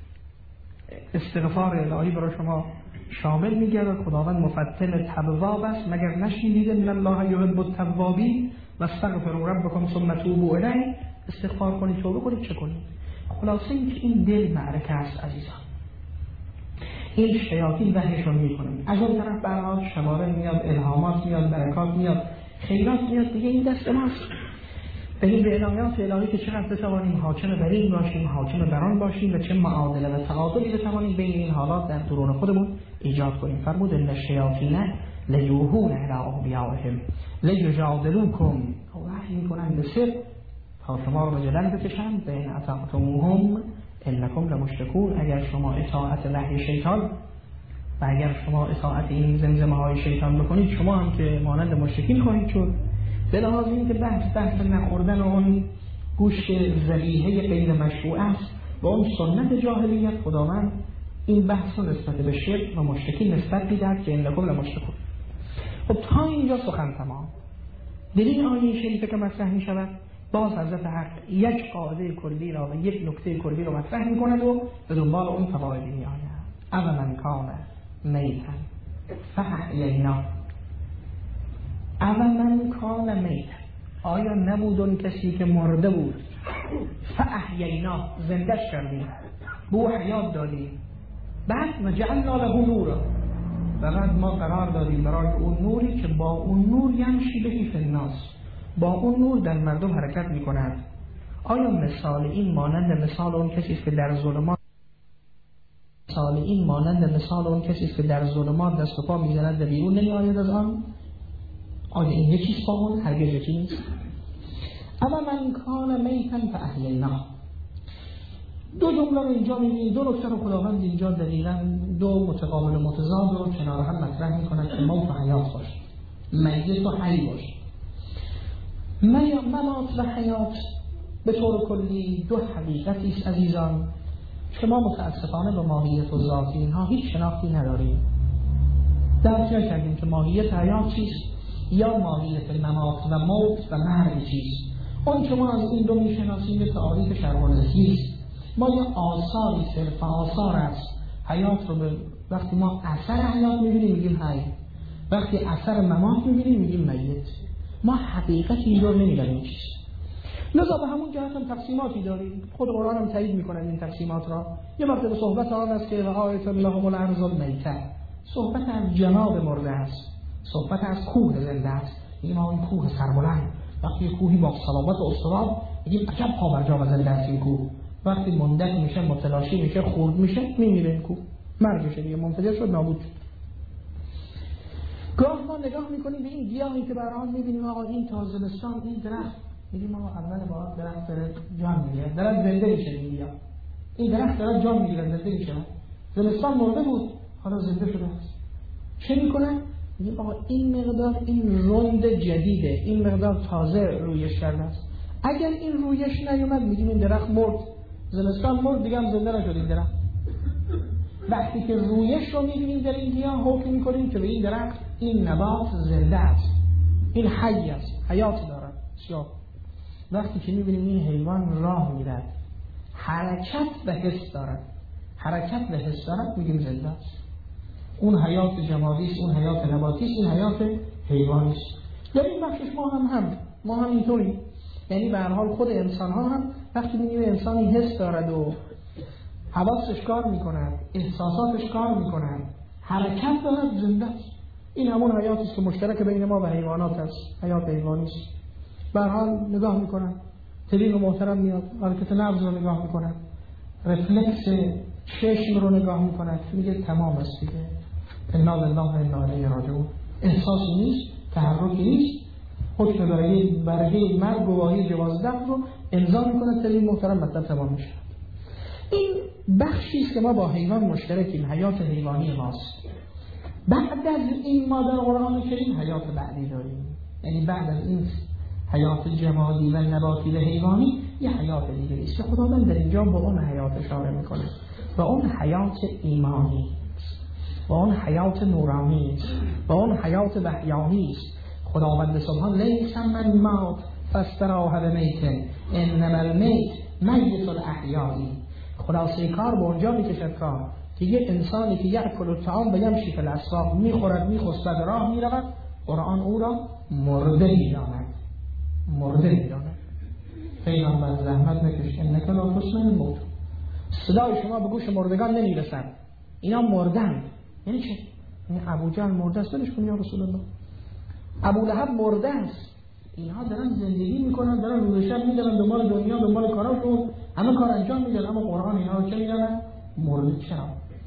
استغفار الهی برای شما شامل میگردد. خداوند مفتن تواب است، مگر نشنیدید ان الله یحب التوابین و استغفروا ربکم ثم توبوا الیه. استغفار کنید، توبه کنید، چه کنید؟ خلاصه این دل معرکه است عزیزان. این شیاطین وحیشون میکنن، از اون طرف برای شماره میاد، الهامات میاد، برکات میاد، خیرات میاد، دیگه این دست ماست. بگیم به عنایات الهی که چقدر بتوانیم حاکم بر این باشیم، حاکم بر آن باشیم و چه معادله و تعادلی بتوانیم بین این حالات در درون خودمون ایجاد کنیم. فرمود ان الشیاطین لیوحون الی اولیائهم لیجادلوکم، وحی میکنن به سر تا شما رو به جدل بکشند. بین اطاعتموهم انکم لمشرکون، اگر شما اطاعت وحی شیطان و اگر شما اطاعت این زمزمه های شیطان بکنید، شما هم که مانند مشرکین خواهید شد. به لحاظ این که بحث نخوردن اون گوشت ذبیحه غیر مشروع است و اون سنت جاهلیت، خداوند این بحث رو نسبت به شرک و مشرکین نسبت می‌دهد که انکم لمشرکون. خب تا اینجا سخن تمام. در این آیه شریفه که مطرح می‌شود، باز حضرت حق یک قاعده کلی را و یک نکته کلی را مطرح می‌کند و به دنبال اون فوایدی می‌آید. اولا کان میتا فاحییناه، اولا کان میتا، آیا نبود اون کسی که مرده بود، فاحییناه، زنده‌اش کردیم، به او حیات دادیم، بعد وجعلنا له نورا، بعد ما قرار دادیم برای اون نوری که با اون نور یمشی بهی فی الناس، با اون نور در مردم حرکت می‌کند. آیا مثال این مانند مثال اون کسی است که در ظلمات مثال این مانند مثال اون کسی است که در ظلمات دست و پا میزند و بیرون نمیآید از آن. آیا این یکیست با اون؟ هرگز یکی نیست. اما من کان میتن فاحییناه. دو جمله رو اینجا می‌بینید، دو نکته رو خداوند اینجا دقیقاً دو متقابل و متضاد رو کنار هم مطرح می‌کند که موت و حیات باشه، میت و حی باشه. ممات و حیات به طور کلی دو حقیقتی است عزیزان که ما متاسفانه به ماهیت و ذات اینها هیچ شناختی نداریم. درک نکردیم که ماهیت حیات چیست یا ماهیت ممات و موت و مرگ چیست. اون که ما از این دو میشناسیم به تعاریف شرق‌الذهنی است. ما یه آثاری صرف آثار است. حیات رو وقتی ما اثر حیات میبینیم میگیم حی، وقتی اثر ممات میبینیم میگیم میت. ما حقیقت این رو نمیدانیم چیست. لذا به همون جهت هم تقسیماتی داریم. خود قرآن هم تایید میکنه این تقسیمات را. یه مرتبه صحبت آن است که رعایت لهم الارض المیته، صحبت از جناب مرده است، صحبت از کوه زنده است. میگیم ما این کوه سربلند، وقتی کوهی با صلابت و استوار میگیم عجب پابرجا و زنده است این کوه. وقتی مندک میشه، متلاشی میشه، خورد میشه، میمیره این کوه، مرگ میشه دیگه، منفجر شد، نابود شد. گاه ما نگاه میکنیم به این گیاهی که برای میبینیم آقا این تا زمستان این درخت، میگیم آقا اول با درخت داره جان میگیره، داره زنده میشه دیگه. این درخت داره جان میگیره، زنده میشه. زمستان مرده بود، حالا زنده شده است. چه میکنه؟ میگیم آقا این مقدار این رند جدیده، این مقدار تازه رویش کرده است. اگر این رویش نیومد میگیم این درخت مرد، زمستان مرد دیگه هم زنده نشد این درخت. وقتی که رویش رو میبینیم در این گیاه حکم میکنیم که به این درخت، این نبات زنده است، این حی است، حیات دارد. وقتی که میبینیم این حیوان راه میرد، حرکت و حس دارد، حرکت و حس دارد، میگیم زنده است. اون حیات جمادی است، اون حیات نباتی است، این حیات حیوانی است. در این بخشش ما هم اینطوری. یعنی به هر حال خود انسان ها هم وقتی میبینیم انسانی حس دارد و حواسش کار میکنند، احساساتش کار میکنند، حرکت دارد، زنده است. این همون حیاتی است که مشترک بین ما و حیوانات است، حیات حیوانی است. به هر حال نگاه میکنن، طبیب محترم میاد حرکت نبض رو نگاه میکنن، رفلکس چشم رو نگاه میکنن، میگه تمام است دیگه، انا لله و انا الیه راجعون. احساسی نیست، تحرکی نیست، حکم برگه مرگ گواهی جواز دفن رو امضا میکنه طبیب محترم، مطلب تمام میشه. این بخشی است که ما با حیوان مشترکیم، حیات حیوانی ماست. بعد از این ما در قرآن کریم حیات بعدی داریم، یعنی بعد از این حیات جمادی و نباتی و حیوانی یه حیات دیگری است که خداوند در اینجا با اون حیات اشاره میکنه، و اون حیات ایمانی و اون حیات نورانی است و اون حیات وحیانی است. خداوند سبحان لیس من مات فاستراح بمیت انما المیت میت الاحیایی. خلاصه کار به اونجا میکشد کار که یه انسانی که یأکل الطعام و یمشی فی الاسواق، میخورد میخسبد راه میرود، قرآن او را مرده میداند، مرده میداند. پیغمبر زحمت نکش انک لا تسمع الموت. صدای شما به گوش مردگان نمیرسد، اینا مردن. یعنی چه؟ یعنی ابو جهل مرده است، ولش کن یا رسول الله. ابو لهب مرده است، اینها دارن زندگی میکنن، دارن روز شب میدونن دنبال دنیا، دنبال کاراشون، همه کار انجام میدن، اما قرآن اینها رو چه میدونن؟ مرده. چرا؟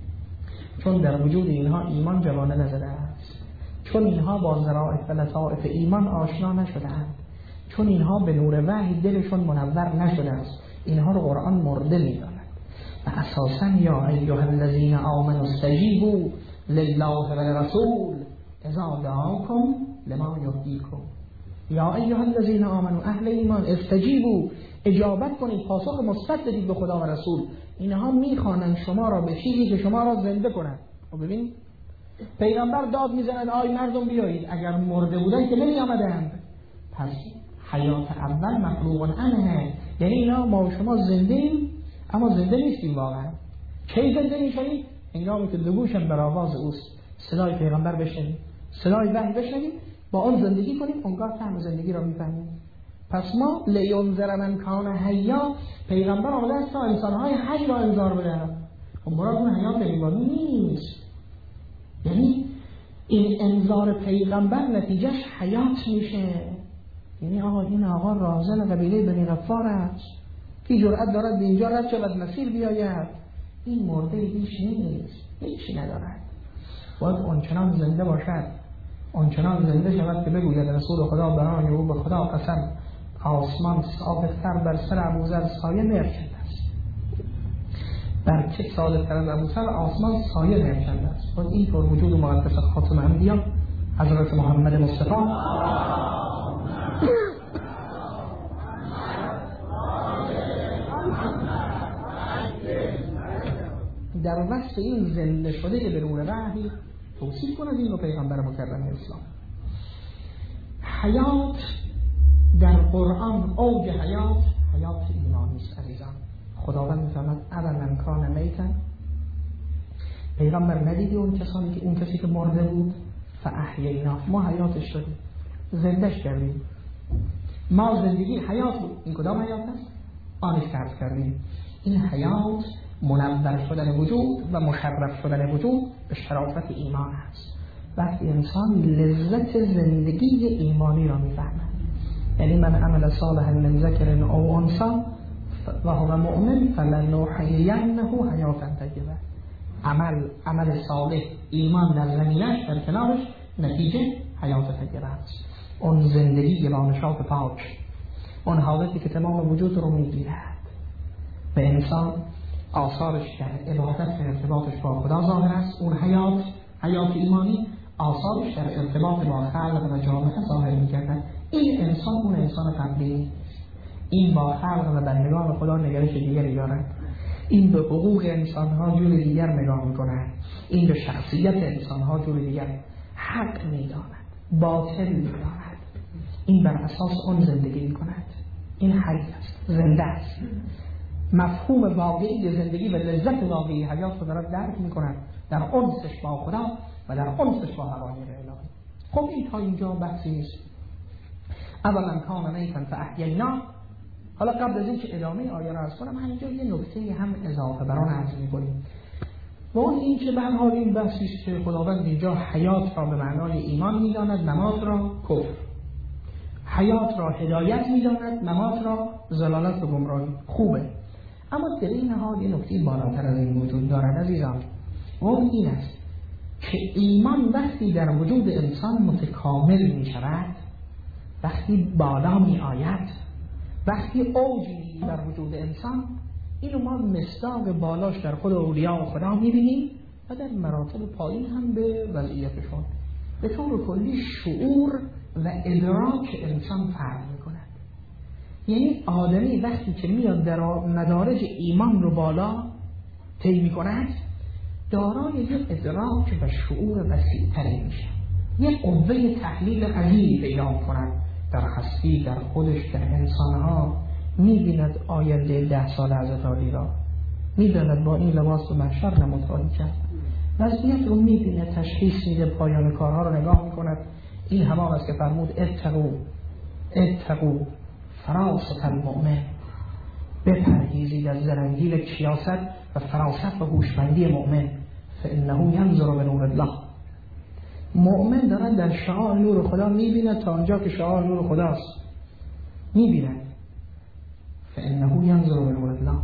چون در وجود اینها ایمان جوانه نزده است، چون اینها با ظرائف و لطائف ایمان آشنا نشده‌اند، چون اینها به نور وحی دلشون منور نشده است، اینها رو قرآن مرده میداند. و اساساً یا ایها الذین آمنوا استجیبوا لله وللرسول اذا دعاکم لما یحییکم. یا ایها الذین آمنوا، اهل ایمان، استجیبوا، اجابت کنید، پاسخ مثبت بدید به خدا و رسول. اینها میخوانند شما را به چیزی که شما را زنده کنند. خب ببین پیغمبر داد میزنند آی مردم بیایید، اگر مرده بودن که نمی آمدند. پس حیات اول مخلوق عنه، یعنی اینا ما و شما زنده ایم اما زنده نیستیم واقعا. کی زنده میشیم؟ هنگامی که دگوشم بر آواز اوست، صدای پیغمبر بشنویم، صدای وحی بشنویم، با اون زندگی کنیم، اونگاه طعم زندگی را میفهمیم. پس ما لینذر من کان حیا، پیغمبر آمده است تا انسانهای حی را انذار بده. خب مراد اون حیات حیوانی نیست، یعنی این انذار پیغمبر نتیجهش حیات میشه. یعنی آقا این آقا رازل قبیله بنی غفار است، کی جرأت دارد به اینجا رد شود مسیر بیاید، این مرده هیچ نیست، هیچی ندارد. باید آنچنان زنده باشد، آنچنان زنده شود که بگوید رسول خدا برای او به خدا قسم آسمان ثابت‌تر بر سر ابوذر سایه نیفکنده است. بر چه ثابت‌تر از ابوذر آسمان سایه نیفکنده است. باید اینطور وجود و مقدس خاتم انبیا حضرت محمد مصطفی در وصف این زنده شده به نور وحی توصیف کند این رو پیغمبر مکرم اسلام. حیات در قرآن اوج حیات ایمانی است عزیزان. خداوند می‌فرماید اولن کان میتن، پیغمبر ندیدی اون کسی که مرده بود فاحیینا، ما حیاتش دادیم، زندهش کردیم. ما زندگی حیات بود. این کدام حیات است؟ آنش فرض کردیم. این حیات منور شدن وجود و مشرف شدن وجود به شرافت ایمان است. وقتی انسان لذت زندگی ایمانی را میفهمد، یعنی من عمل صالحا من ذکر او انثی و هو مؤمن فلنحیینه حیاتا طیبه. عمل صالح، ایمان در زمینش در کنارش نتیجه حیات طیبه است. اون زندگی با نشاط پاک، اون حالتی که تمام وجود رو میگیرد به انسان آثارش در عبادت و ارتباطش با خدا ظاهر است. اون حیات ایمانی آثارش در ارتباط با خلق و جامعه ظاهر می‌گردد. این انسان اون انسان قبلی، این با خلق و بندگان خدا نگرش دیگری دارد. این به حقوق انسان‌ها جور دیگر نگاه می‌کند. این به شخصیت انسان‌ها جور دیگر حق می‌داند، باطل می‌داند. این بر اساس اون زندگی می‌کند. این حی است، زنده است. مفهوم واقعی زندگی و لذت واقعی حیات رو دارد درک می‌کند در انسش با خدا و در انسش با حقایق الهی. خب این تا اینجا بحثی نیست. اولا کان میتن فاحیینا. حالا قبل از اینکه ادامه آیه را عرض کنم، همینجا یه نکته هم اضافه بر آن عرض می‌کنیم. و اون این که به هر حال این بحثی است که خداوند اینجا حیات را به معنای ایمان می‌داند، ممات را کفر. حیات را هدایت می‌داند، ممات را ضلالت و گمراهی. خوبه. اما در این حال یه نکته بالاتر از این وجود دارد عزیزان. و اون این است که ایمان وقتی در وجود انسان متکامل می شود، وقتی بالا می آید، وقتی اوجی در وجود انسان، اینو ما مصداق بالاش در خود اولیاء و خدا می بینیم و در مراتب پایین هم به وضعیتشون. به طور کلی شعور و ادراک انسان فرق می کند. یعنی آدمی وقتی که میاد در مدارج ایمان رو بالا طی می کند، دارای یک ادراک و شعور وسیع‌تری میشه. یک قوه تحلیل عظیمی پیدا کند در هستی، در خودش، در انسانها. میبیند آینده 10 سال حضرت علی را، میداند با این لباس و محشر نمود خواهی کرد. وضعیت رو میبینه، تشخیص میده، پایان کارها رو نگاه میکند. این همان است که فرمود اتقوا فراست المؤمن، بپرهیزید از زرنگی کیاست و فراست و هوشمندی مؤمن، فانه ینظر بنور الله. مؤمن دارد در شعاع نور خدا میبیند تا آنجا که شعاع نور خداست میبیند. فانه ینظر بنور الله.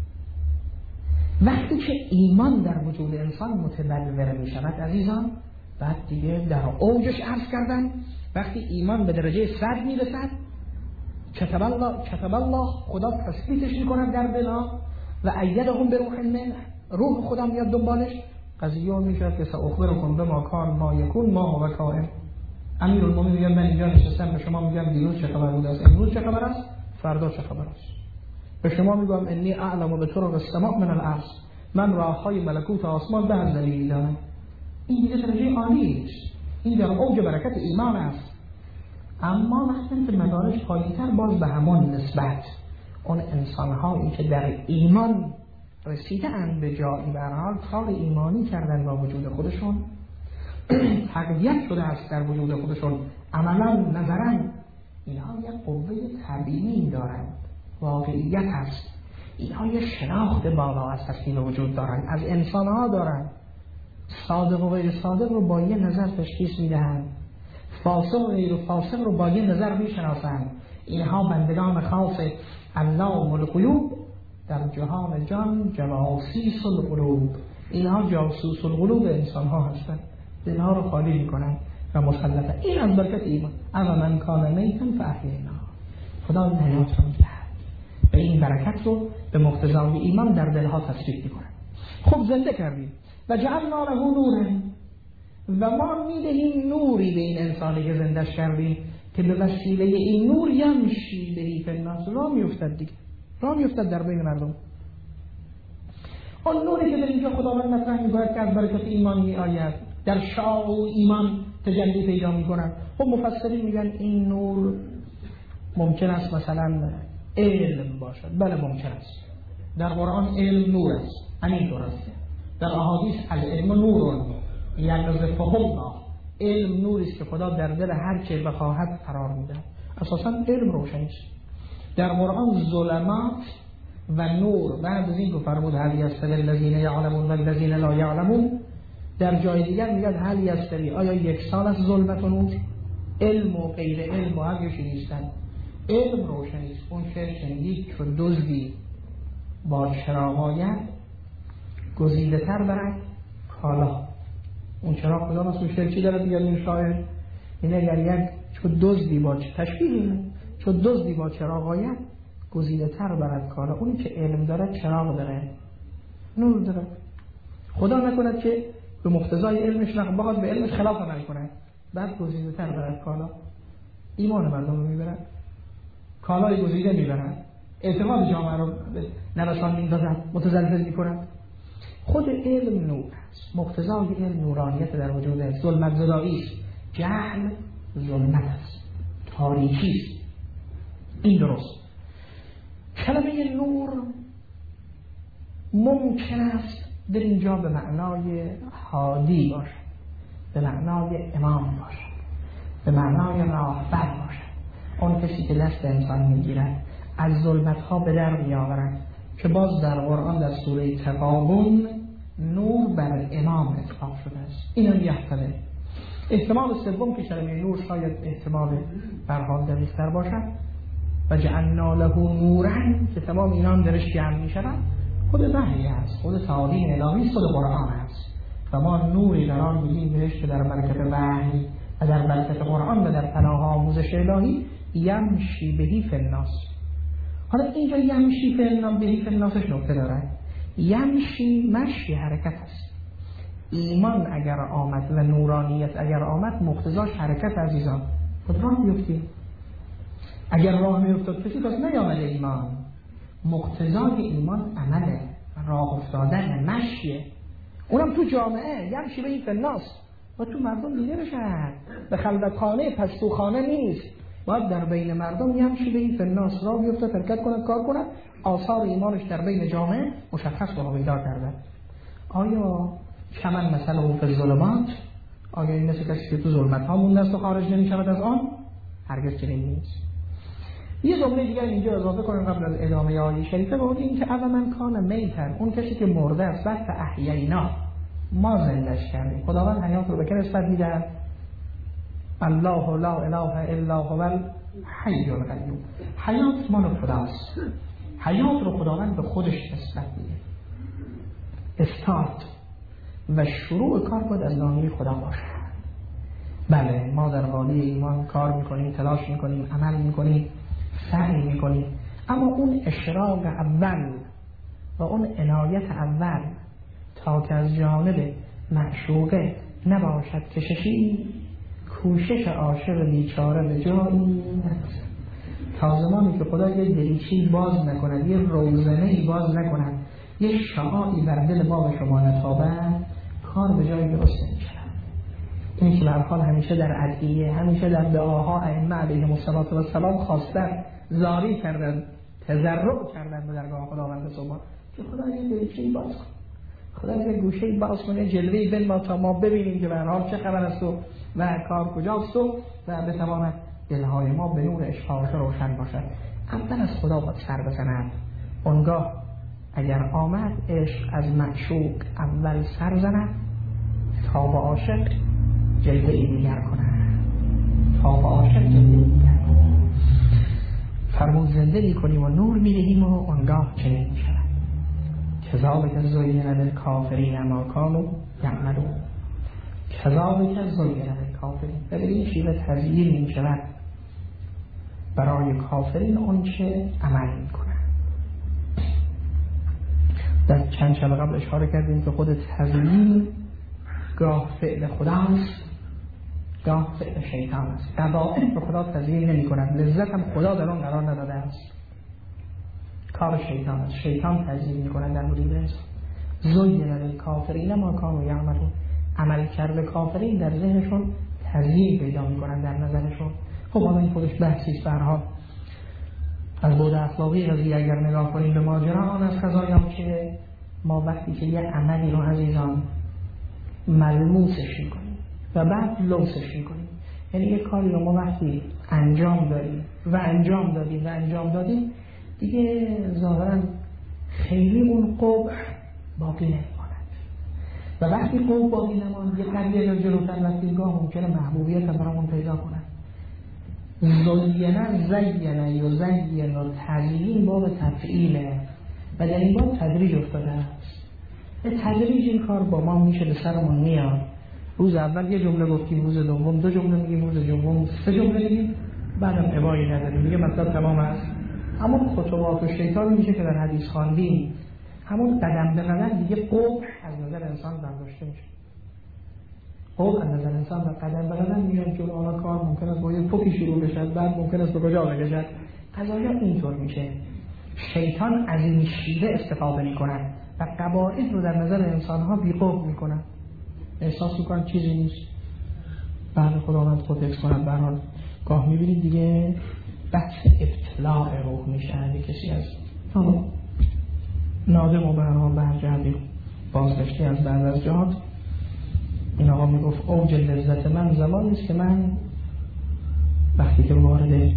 وقتی که ایمان در وجود انسان متبلور می شود عزیزان، بعد دیگه در اوجش عرض کردن، وقتی ایمان به درجه 100 می رسد، کتب الله، خدا تثبیتش می کند در بنا و ایدهم بروح منه، روح خدا میاد دنبالش. قضیه می شود که ساخبرکم بما کان ما یکون ما هو کائن. امیرالمومنین میگن من اینجا نشستم به شما میگم دیروز چه خبر بود، امروز چه خبر است، فردا چه خبر است. به شما میگم انی اعلم بطرق السماء من الارض، من راههای ملکوت آسمان به از دلیل دارم. این دیگه درجه عالی است، این در اوج برکت ایمان است. اما وقتی که مدارج پایین‌تر، باز به همان نسبت اون انسان‌هایی که در ایمان رسیدن به جایی به هر حال کار ایمانی کردن با وجود خودشون، تقویت شده است در وجود خودشون، عملا نظرا اینها یک قوه طبیعی دارند، واقعیت هست. اینها یک شناخت بالا از هستی به وجود دارند، از انسان‌ها دارند. صادق و غیر صادق رو با یه نظر تشخیص میدهند، فاسق و غیر فاسق رو با یه نظر میشناسند. اینها بندگان خاص علام الغیوب در جهان جان جواسیس القلوب، اینها جاسوس القلوب انسان ها هستند، دلها رو خالی میکنن و مسلطه. این از برکت ایمان. اما من کان میتا فاحیینا، خدا این حیات رو میدهد و این برکت رو به مقتضای ایمان در دلها تصدیق میکنن. خب زنده کردیم و جعلنا له نورا، و ما میدهیم نوری به این انسانی که زندهش کردیم که به وسیله این نور یمشی بهی فی الناس، راه میافتد دیگه، راه میافتد در بین مردم. اون نوری که در اینجا خداوند مطرح می‌کند که از برکت ایمان میآید، در شعاع و ایمان تجلی پیدا می‌کند. خب مفسرین میگن این نور ممکن است مثلا علم باشد. بله ممکن است. در قرآن علم نور است، همینطور است. در احادیث العلم نور یغزفه الله، علم نوری است که خدا در دل هر چه بخواهد قرار میده. اساساً علم روشنی است. در قرآن ظلمات و نور، بعد از این که فرمود هل یستوی الذین یعلمون و الذین لا یعلمون، در جای دیگر میگه هل یستوی، آیا یکسان است ظلمت و نور؟ علم و غیر علم و هم یکی نیستن. علم روشنی است. اون شعر شنیدید که دزدی با چراغ آید گزیده تر برد کالا. اون چراغ کدام است؟ اون شعر چی داره میگه این شاعر؟ اینه اگر یک چو دزدی با تشبیه، چو دزدی با چراغ آید گزیده تر برد کالا. اونی که علم داره چراغ داره، نور داره. خدا نکند که به مقتضای علمش بخواد به علمش خلاف عمل کنه، بعد گزیده تر برد کالا. ایمان مردم رو میبرن، کالای گزیده میبرن، اعتماد جامعه رو نرسان میندازن، متزلزل میکنن. خود علم نور است، مقتضای علم نورانیت در وجود است. ظلمت زدایی است، جهل ظلمت است، تاریکی است. این درست. کلمه نور ممکن است در اینجا به معنای هادی باشد، به معنای امام باشد، به معنای راهبر باشد. اون کسی که دست انسان میگیرد از ظلمت ها به در میآورد، که باز در قرآن در سوره تغابن نور بر امام اطلاق شده است. اینم یحتمل احتمال سوم که کلمه نور شاید احتمال برحال دقیق‌تر باشد. و جعلنا له نورا، که تمام اینا هم درش جمع میشن، خود وحی است، خود تعالیم الهی، خود قرآن است. و ما نوری قرار میدیم بهش که در برکت وحی و در برکت قرآن و در پناه آموزش الهی یمشی بهی فی الناس. حالا اینجا یمشی بهی فی الناسش نکته داره. یمشی مشی حرکت است. ایمان اگر آمد و نورانیت اگر آمد مقتضاش حرکت عزیزان. خود راه بیفتیم. اگر راه میافتاد کسی پس نیامده ایمان. مقتضای ایمان عمله، راه افتادن، مشیه. اونم تو جامعه یمشی بهی فی الناس، و تو مردم دیده بشن، به خلوتخانه پستوخانه نیست، باید در بین مردم یمشی بهی فی الناس، راه بیفته، حرکت کند، کار کند، آثار ایمانش در بین جامعه مشخص و پیدا کرده. آیا کمن مثلا فی الظلمات، آیا این مثل کسی که تو ظلمت ها مونده است و خارج نمی‌شود از آن؟ هرگز چنین نیست. یه جمله دیگر اینجا اضافه کنم قبل از ادامه آیه شریفه، با این که اول من کان میتن، اون کسی که مرده است، بعد احیینا، ما زنده‌اش کردیم. خداوند حیات رو به که نسبت می‌دهد؟ الله لا اله الا هو الحی القیوم. حیات مال خداست. حیات رو خداوند به خودش نسبت میده. استارت و شروع کار باید از نامی خدا باشه. بله ما در قالی ایمان کار میکنیم، تلاش میکنیم، عمل میکنیم، سعی میکنیم، اما اون اشراق اول و اون عنایت اول تا که از جانب معشوقه نباشد کششی، کوشش عاشق بیچاره به جایی نرسد. تا زمانی که خدا یه دریچه‌ای باز نکند، یه روزنه‌ای باز نکند، یه شعاعی بر دل ما و شما نتابد، کار به جایی درست نمی‌شود. این که به هر حال همیشه در ادعیه، همیشه در دعاها ائمه علیهم السلام خواستن، زاری کردن، تضرع کردن به درگاه خداوند سبحان که خدا یه دریچه‌ای باز کن، خدا یه گوشه‌ای باز کنه، جلوه‌ای بنما تا ما ببینیم که به هر حال چه خبر است و کار کجاست و بتواند دلهای ما به نور عشق روشن باشد. اول از خدا باید سر بزند. اونگاه اگر آمد عشق از معشوق اول سر زند تا با عاشق جلوه‌ای دیگر کند، تا با عاشق جلوه‌ای دیگر کند. فرمود زنده میکنیم و نور میدهیم و آنگاه چنین میشود کذالک زین للکافرین ما کانوا یعملون. کذالک زین للکافرین، به این شیوه تزیین میشود برای کافرین آنچه عمل میکنند. در چند شب قبل اشاره کردیم که خود تزیین گاه فعل خداست گاه فعل شیطان است. قبائح به خدا تزیین نمی کند، لذت هم خدا در آن قرار نداده است، کار شیطان است. شیطان تزیین می کند در مورد است. زین للکافرین ما کانوا یعملون، عمل کرده کافرین در ذهنشون تزیین پیدا می کنند در نظرشون. خب حالا این خودش بحثی است. به هر حال از بعد اخلاقی قضیه اگر نگاه کنیم به ماجرا آن از قضایا که ما وقتی که یک عملی رو عزیزان ملموسش میکنیم و بعد لمسش میکنیم، یعنی یک کاری رو ما وقتی انجام دادیم دیگه ظاهرا خیلی اون قبح باقی نمیماند و وقتی قبح باقی نماند یه قضیه رو جلوتر وقتی گاه ممکنه محبوبیت هم برامون پیدا کنه. زین و تزیین باب تفعیله و در این باب تدریج افتاده است. به تدریج این کار با ما میشه، به سرمون میاد. روز اول یه جمله گفتیم، روز دوم 2 جمله میگیم، روز دوم 3 جمله میگیم، بعدم ابایی نداریم، دیگه مطلب تمام است. همون خطوات و شیطان میشه که در حدیث خواندیم، همون قدم به قدم دیگه قبح از نظر انسان برداشته میشه. قبح از نظر انسان و قدم به قدم میاد جلو. حالا کار ممکن است با یه پوکی شروع بشه، بعد ممکن است به کجا بکشد. قضایا اینطور میشه. شیطان از این شیوه استفاده میکنه و قبائح رو در نظر انسان‌ها بی‌قبح میکنه. احساس میکنن چیزی نیست، بعد خداوند خود حفظ کند. به هر حال گاه میبینید دیگه بحث ابتلاع روح میشه. اگه کسی از نادم و به هر حال به هر جهتی بازگشتی از بعد از جهات، این آقا میگفت اوج لذت من زمانی است که من وقتی که وارد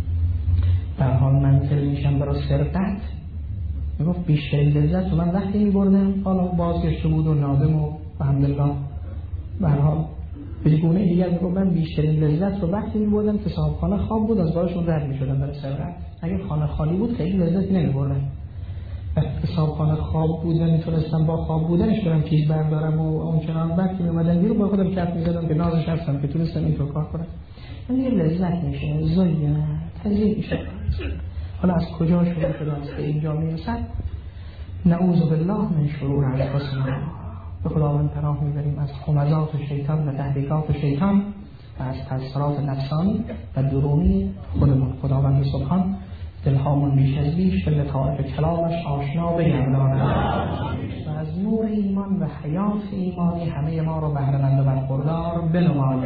در حال منزل میشم برای سرقت، میگفت بیشترین لذت رو من وقتی میبردم، حالا بازگشته بود و نادم و الحمدلله به هر حال به گونه دیگر میگفت من بیشترین لذت رو وقتی میبردم که صاحبخانه خواب بود، از بارشون رد میشدم برای سرقت. اگر خانه خالی بود خیلی لذتی نمیبردم. وقتی که صاحبخانه خواب بود و میتونستم با خواب بودنش برم چیز بردارم و اونچنان وقتی میومدن بیرون با خودم کف میزدم که نازش هستم که تونستم اینطور کار کنم. این یه لذت میشه، زین تزیین میشه. حالا از کجا شروع شده است به اینجا میرسد؟ نعوذ بالله من شرور انفسنا، به خداوند پناه میبریم از همزات شیطان و تحریکات شیطان و از تاثیرات نفسانی و درونی خودمون. خداوند سبحان دلهامون بیش از بیش به لطائف کلامش آشنا بگرداند و از نور ایمان و حیات ایمانی همه ما رو بهره‌مند و برخوردار بنماید.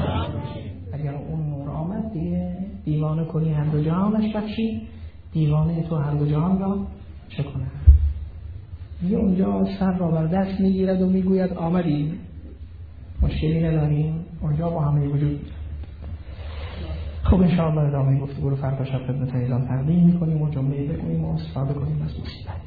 اگر اون نور آمد دیگه دیوانه کنی هر دو جهانش بخشی، دیوانه تو هر دو جهان را چه کنه؟ دیگه اونجا سر را بر دست میگیرد و میگوید آمدیم، مشکلی نداریم، اونجا با همه وجود. خب انشاءالله ادامه گفتگو رو فردا شب خدمت عزیزان تقدیم میکنیم و جمله بگوییم و استفاده کنیم از مصیبت.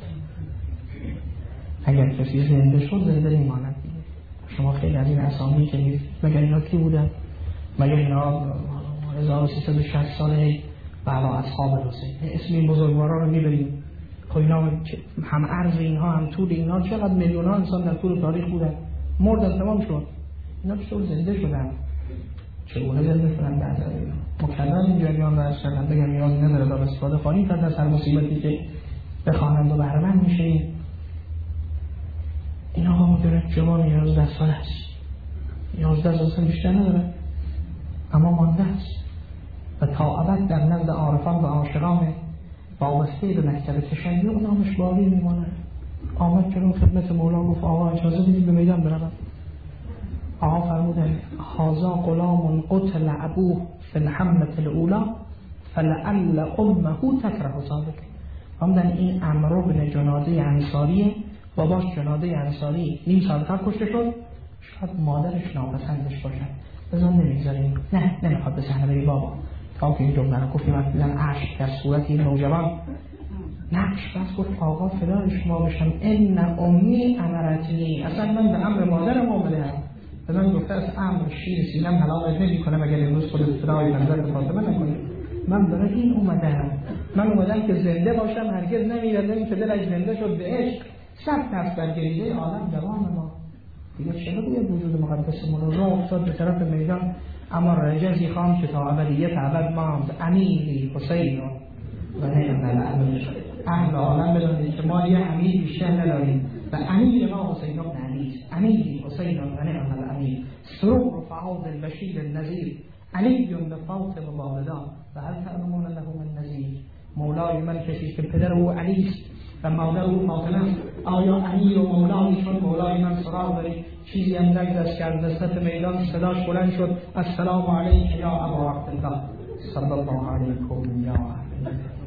اگر کسی زنده شد زنده نمیماند دیگه. شما خیلی از این اسامی که میگید مگر اینا کی بودن؟ مگر اینا 1360 ساله بالا اصحاب حسین، اسم این بزرگوارا رو میبریم. خب اینا هم عرض اینها هم طول اینها، چقدر میلیون ها انسان در طول تاریخ بودن، مردن تمام شد. اینا چطور زنده شدن؟ چگونه زنده شدن؟ بعد از اینا مکرر این جریان رو از کردن. بگم نیازی نداره دار استفاده خواهیم کرد از هر مصیبتی که بخوانند و بهره‌مند میشه. این آقا مدرک جوان 11 ساله است، 11 سال بیشتر نداره، اما مانده است و تا ابد در نزد عارفان و عاشقان وابسته به مکتب تشیع نامش باقی میماند. آمد جلو خدمت مولا گفت آقا اجازه بدید به میدان بروم. آقا فرمودن هذا غلام قتل ابوه فی الحملة الاولی فلعل امه تکره ذلک. فرمودن این عمرو بن جناده انصاری، باباش جناده انصاری نیم سال قبل کشته شد، شاید مادرش ناپسندش باشد، بزن نمیگذاریم. نه نمیخواد به صحنه بری بابا. تا که این جمله رو گفتیم وقتی دیدن اشک در صورت این نوجوان نقش بس گفت آقا فدای شما بشم ان امی امرتنی، اصلا من به امر مادرم اومدم. به من گفته از امر شیر سینم حلالت نمی کنم اگر امروز خودت فدای منظر فاطمه نکنی. من برای این اومدم، من اومدم که زنده باشم، هرگز نمیردم که دلش زنده شد به عشق. 100 در گریه عالم دوام ما. دیگه چرا باید وجود مقدسمون رو راه افتاد به طرف میدان؟ اما رجزی خام که تا ابدیت ابد ماند، امیری حسین و نعم الامیر. اهل عالم بدانید که ما یه امیر بیشتر نداریم و امیر ما حسین بن علی، امیر حسین و نعم الامیر. سرور فعاض البشیر النذیر، علی به فاطمه بابدا و هل تعلمون له من نذیر. مولای من کسی که پدر او علی است و مادر او فاطمه است، آیا امیر و مولای چون مولای من سراغ دارید؟ چیزی هم نگذشت که از وسط میدان صداش بلند شد: السلام علیک یا ابا عبدالله، صلی الله علیکم یا اهل